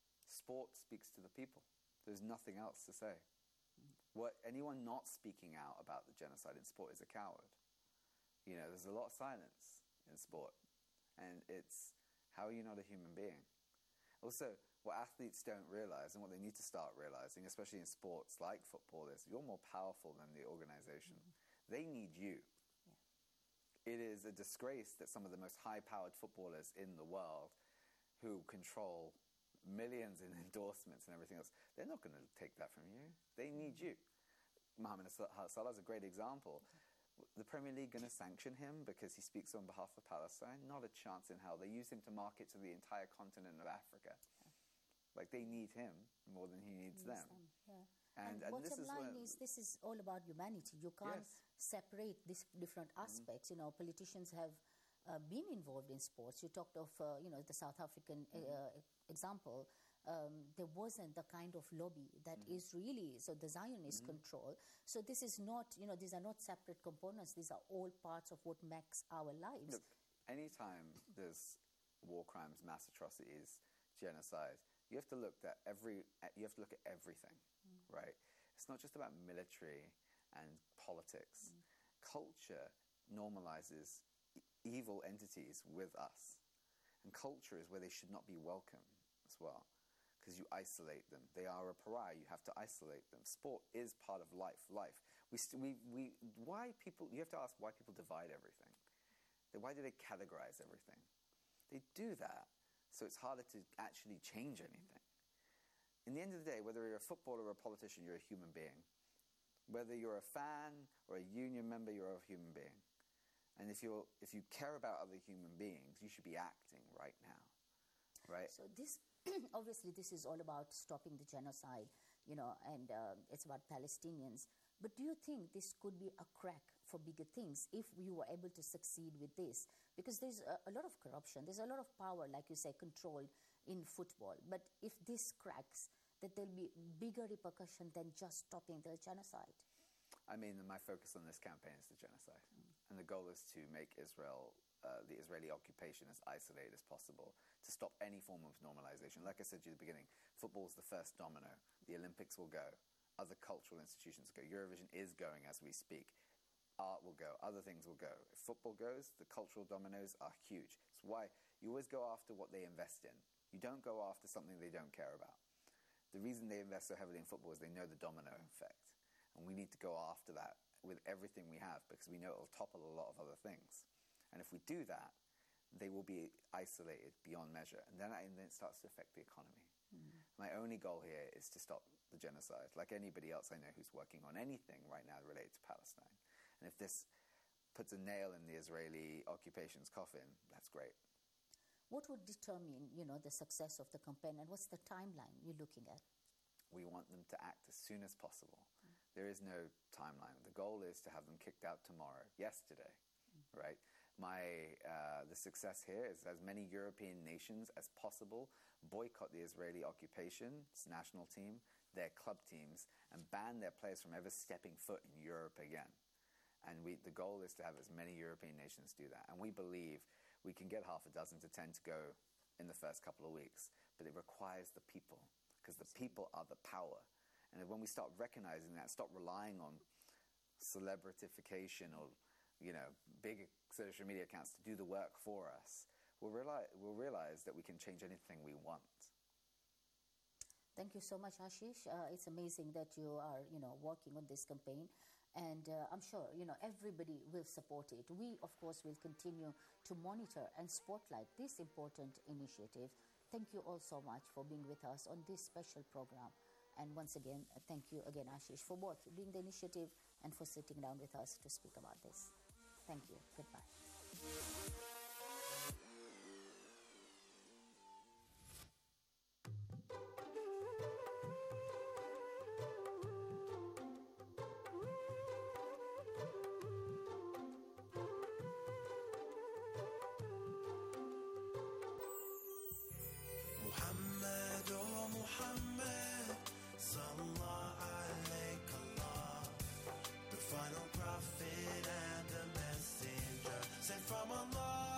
Sport speaks to the people. There's nothing else to say. Mm. What anyone not speaking out about the genocide in sport is a coward. You know, there's a lot of silence in sport, and it's, how are you not a human being? Also, what athletes don't realize, and what they need to start realizing, especially in sports like football, is you're more powerful than the organization. Mm-hmm. They need you. Yeah. It is a disgrace that some of the most high-powered footballers in the world, who control millions in endorsements and everything else, they're not going to take that from you. They need you. Mohamed Salah is a great example. The Premier League going to sanction him because he speaks on behalf of Palestine? Not a chance in hell. They use him to market to the entire continent of Africa. Yeah. Like, they need him more than he needs, he needs them. them. Yeah. And, and, and bottom this line is, is, this is all about humanity. You can't yes. separate these different aspects. Mm-hmm. You know, politicians have uh, been involved in sports. You talked of, uh, you know, the South African mm-hmm. uh, example. um, there wasn't the kind of lobby that mm. is really, so the Zionist mm. control. So this is not, you know, these are not separate components. These are all parts of what makes our lives. Look, anytime there's war crimes, mass atrocities, genocide, you have to look at every, you have to look at everything, mm. right? It's not just about military and politics. Mm. Culture normalizes e- evil entities with us. And culture is where they should not be welcome as well, because you isolate them. They are a pariah. You have to isolate them. Sport is part of life. Life. We, st- we, we, why people, you have to ask why people divide everything. Why do they categorize everything? They do that so it's harder to actually change anything. In the end of the day, whether you're a footballer or a politician, you're a human being. Whether you're a fan or a union member, you're a human being. And if you're if you care about other human beings, you should be acting right now, right? So this, obviously, this is all about stopping the genocide, you know, and uh, it's about Palestinians. But do you think this could be a crack for bigger things if you were able to succeed with this? Because there's a, a lot of corruption, there's a lot of power, like you say, controlled in football. But if this cracks, that there'll be bigger repercussion than just stopping the genocide. I mean, my focus on this campaign is the genocide. Mm. And the goal is to make Israel, uh, the Israeli occupation, as isolated as possible, to stop any form of normalization. Like I said to you at the beginning, football is the first domino. The Olympics will go. Other cultural institutions go. Eurovision is going as we speak. Art will go. Other things will go. If football goes, the cultural dominoes are huge. It's why you always go after what they invest in. You don't go after something they don't care about. The reason they invest so heavily in football is they know the domino effect. And we need to go after that with everything we have because we know it will topple a lot of other things. And if we do that, they will be isolated beyond measure. And then, and then it starts to affect the economy. Mm. My only goal here is to stop the genocide, like anybody else I know who's working on anything right now related to Palestine. And if this puts a nail in the Israeli occupation's coffin, that's great. What would determine, you know, the success of the campaign, and what's the timeline you're looking at? We want them to act as soon as possible. Mm. There is no timeline. The goal is to have them kicked out tomorrow, yesterday, mm. right? My uh, the success here is as many European nations as possible boycott the Israeli occupation, its national team, their club teams, and ban their players from ever stepping foot in Europe again. And we, the goal is to have as many European nations do that. And we believe we can get half a dozen to ten to go in the first couple of weeks, but it requires the people, because the people are the power. And when we start recognizing that, stop relying on celebritification or, you know, big social media accounts to do the work for us, we'll realize, we'll realize that we can change anything we want. Thank you so much, Ashish. Uh, it's amazing that you are, you know, working on this campaign. And uh, I'm sure, you know, everybody will support it. We, of course, will continue to monitor and spotlight this important initiative. Thank you all so much for being with us on this special program. And once again, uh, thank you again, Ashish, for both doing the initiative and for sitting down with us to speak about this. Thank you. Goodbye. From Allah.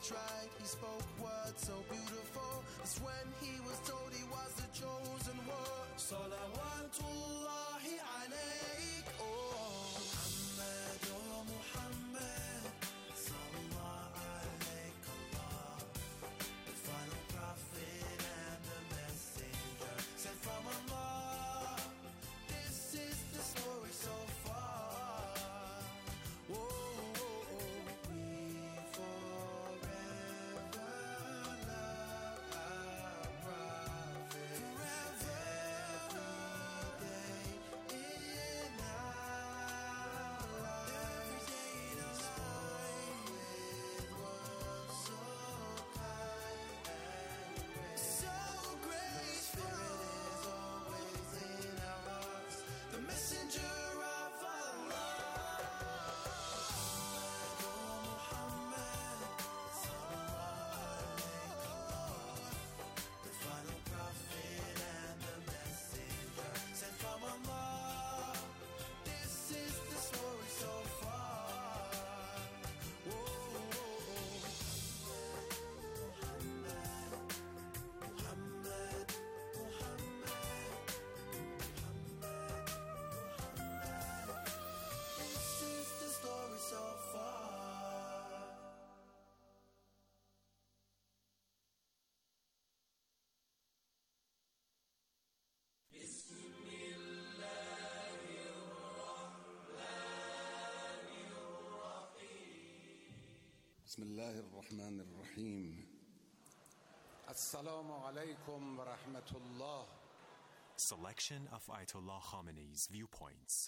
tried, he spoke words so beautiful. That's when he was told he was the chosen one. Salawatullahi alayk, oh Muhammad, oh Muhammad, Sallallahu alayk Allah, the final prophet and the messenger sent from Allah. This is the story so far. Whoa. بسم الله الرحمن الرحيم. السلام عليكم ورحمة الله. Selection of Ayatollah Khamenei's viewpoints.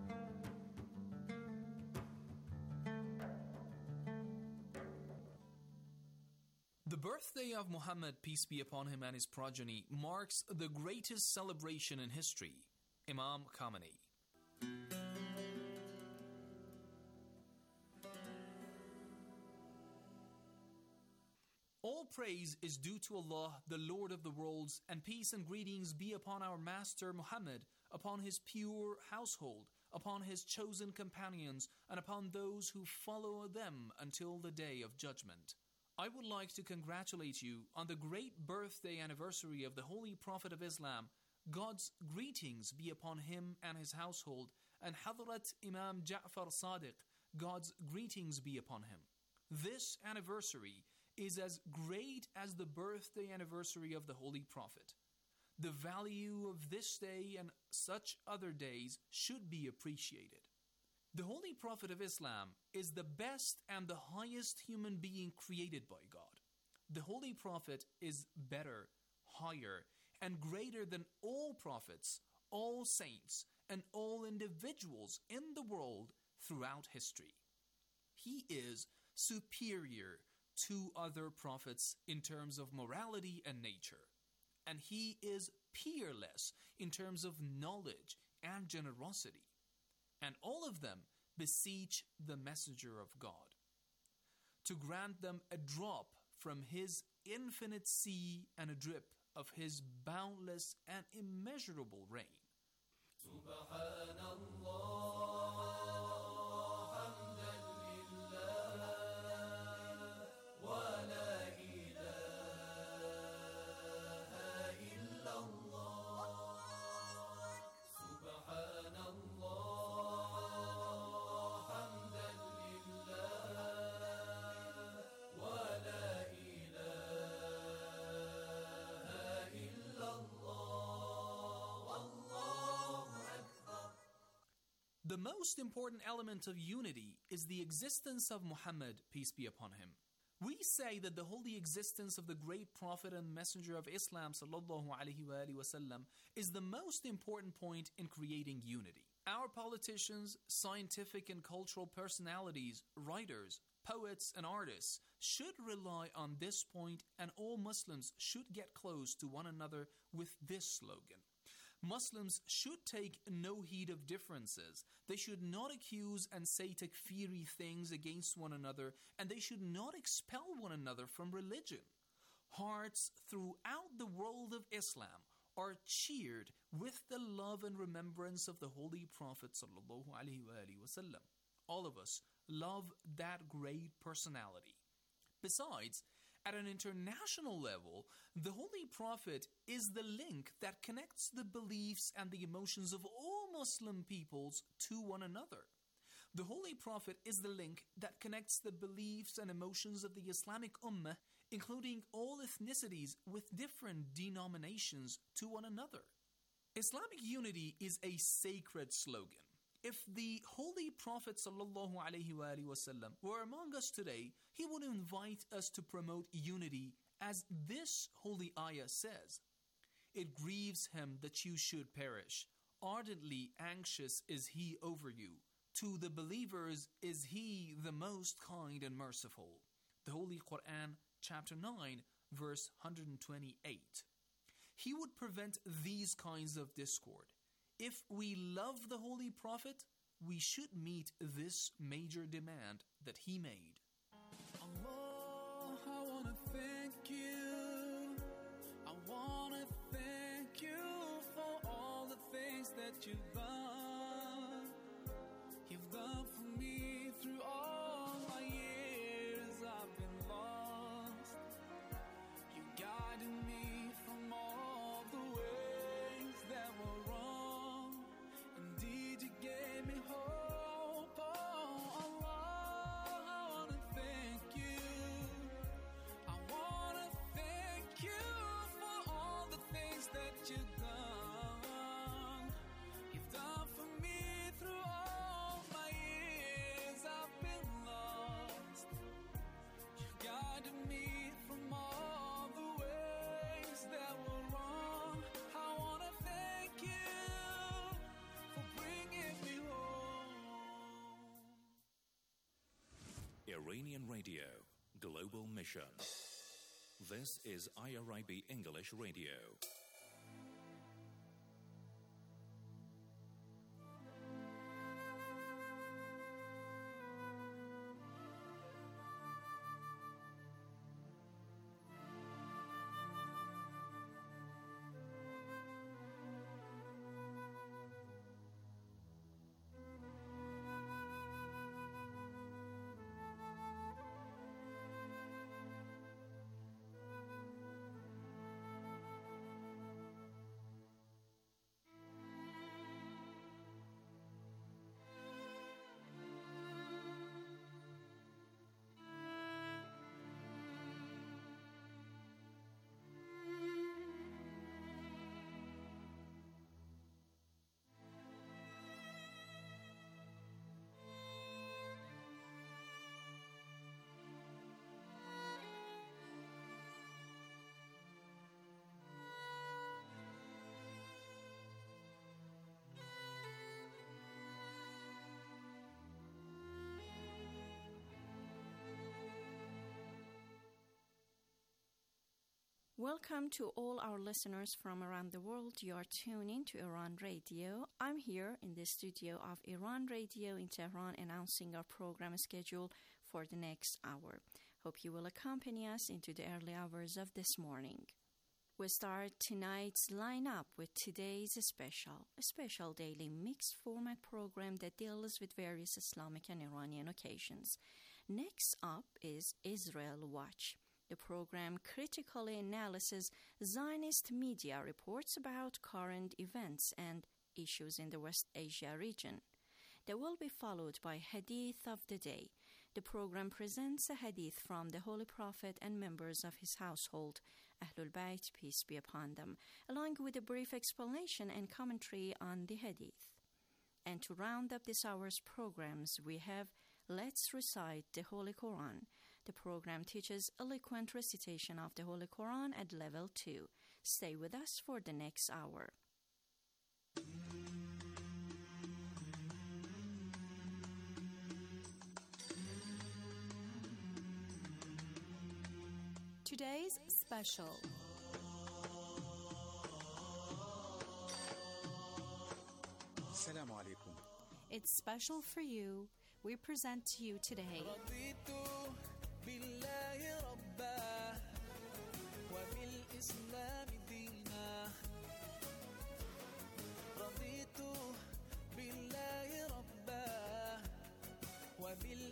The birthday of Muhammad, peace be upon him, and his progeny marks the greatest celebration in history. Imam Khamenei. All praise is due to Allah, the Lord of the worlds, and peace and greetings be upon our Master Muhammad, upon his pure household, upon his chosen companions, and upon those who follow them until the day of judgment. I would like to congratulate you on the great birthday anniversary of the Holy Prophet of Islam. God's greetings be upon him and his household, and Hadrat Imam Ja'far Sadiq, God's greetings be upon him. This anniversary is as great as the birthday anniversary of the Holy Prophet. The value of this day and such other days should be appreciated. The Holy Prophet of Islam is the best and the highest human being created by God. The Holy Prophet is better, higher, and greater than all prophets, all saints, and all individuals in the world throughout history. He is superior to other prophets in terms of morality and nature, and he is peerless in terms of knowledge and generosity, and all of them beseech the Messenger of God to grant them a drop from his infinite sea and a drip of his boundless and immeasurable rain. The most important element of unity is the existence of Muhammad, peace be upon him. We say that the holy existence of the great prophet and messenger of Islam sallallahu alaihi wasallam is the most important point in creating unity. Our politicians, scientific and cultural personalities, writers, poets and artists should rely on this point, and all Muslims should get close to one another with this slogan. Muslims should take no heed of differences. They should not accuse and say takfiri things against one another, and they should not expel one another from religion. Hearts throughout the world of Islam are cheered with the love and remembrance of the Holy Prophet sallallahu alaihi wasallam. All of us love that great personality. Besides, at an international level, the Holy Prophet is the link that connects the beliefs and the emotions of all Muslim peoples to one another. The Holy Prophet is the link that connects the beliefs and emotions of the Islamic Ummah, including all ethnicities with different denominations, to one another. Islamic unity is a sacred slogan. If the Holy Prophet sallallahu alaihi wasallam were among us today, he would invite us to promote unity, as this holy ayah says. It grieves him that you should perish. Ardently anxious is he over you. To the believers is he the most kind and merciful. The Holy Quran, chapter nine, verse one hundred twenty-eight. He would prevent these kinds of discord. If we love the Holy Prophet, we should meet this major demand that he made. Allah, I wanna thank you. I wanna thank you for all the things that you've done. You've done for me through all my years I've been lost. You guided me from all the ways that were wrong. Indeed, you gave me hope. Oh, Allah, I wanna thank you. I wanna thank you for all the things that you've done. You've done for me through all my years I've been lost. You guided me from all the ways that were wrong. I wanna thank you for bringing me home. Iranian Radio, Global Mission. This is I R I B English Radio. Welcome to all our listeners from around the world. You are tuning to Iran Radio. I'm here in the studio of Iran Radio in Tehran announcing our program schedule for the next hour. Hope you will accompany us into the early hours of this morning. We start tonight's lineup with today's special, a special daily mixed format program that deals with various Islamic and Iranian occasions. Next up is Israel Watch. The program critically analyzes Zionist media reports about current events and issues in the West Asia region. They will be followed by Hadith of the Day. The program presents a hadith from the Holy Prophet and members of his household, Ahlul Bayt, peace be upon them, along with a brief explanation and commentary on the hadith. And to round up this hour's programs, we have Let's Recite the Holy Quran. The program teaches eloquent recitation of the Holy Quran at level two. Stay with us for the next hour. Today's special. Assalamu alaikum. It's special for you. We present to you today